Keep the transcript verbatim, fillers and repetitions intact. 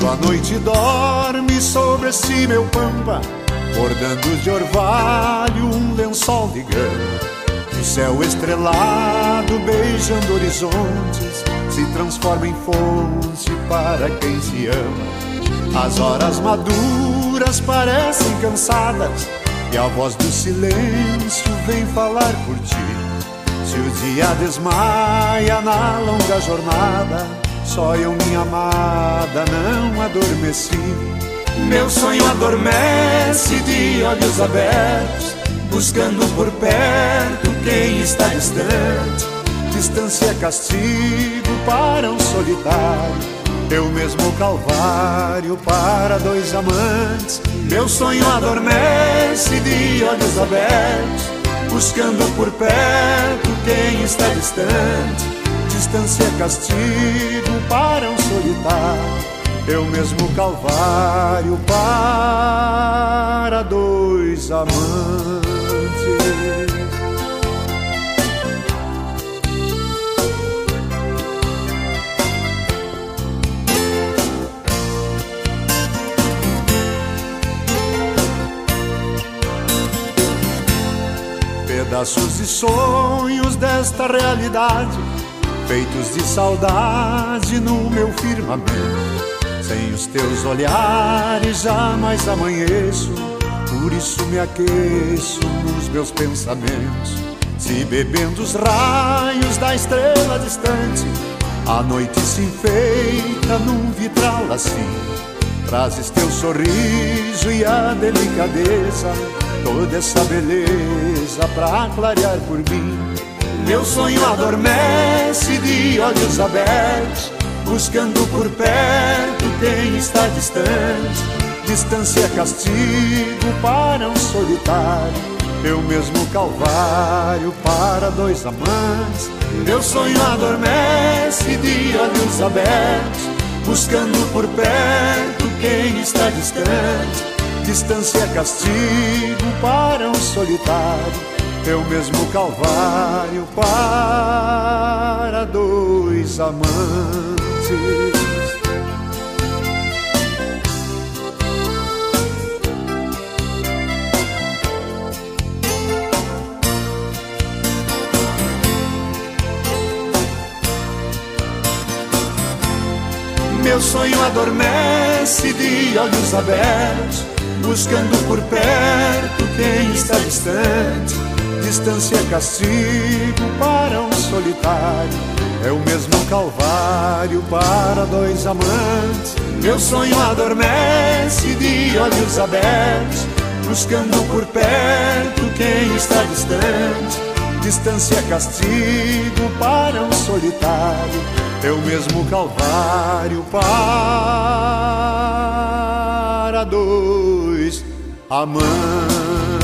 Quando a noite dorme sobre esse meu pampa, bordando de orvalho um lençol de grama, o céu estrelado beijando horizontes se transforma em fonte para quem se ama. As horas maduras parecem cansadas e a voz do silêncio vem falar por ti. Se o dia desmaia na longa jornada, só eu, minha amada, não adormeci. Meu sonho adormece de olhos abertos, buscando por perto quem está distante. Distância é castigo para um solitário, eu mesmo calvário para dois amantes. Meu sonho adormece de olhos abertos, buscando por perto quem está distante. Distância é castigo para um solitário, eu mesmo calvário para dois amantes. Pedaços de sonhos desta realidade, feitos de saudade no meu firmamento. Sem os teus olhares jamais amanheço, por isso me aqueço nos meus pensamentos. Se bebendo os raios da estrela distante, a noite se enfeita num vitral assim. Trazes teu sorriso e a delicadeza, toda essa beleza pra clarear por mim. Meu sonho adormece de olhos abertos, buscando por perto quem está distante. Distância é castigo para um solitário, eu mesmo calvário para dois amantes. Meu sonho adormece de olhos abertos, buscando por perto quem está distante. Distância é castigo para um solitário, eu mesmo calvário para dois amantes. Meu sonho adormece de olhos abertos, buscando por perto quem está distante. Distância é castigo para um solitário, é o mesmo calvário para dois amantes. Meu sonho adormece de olhos abertos, buscando por perto quem está distante. Distância é castigo para um solitário, é o mesmo calvário para dois amantes.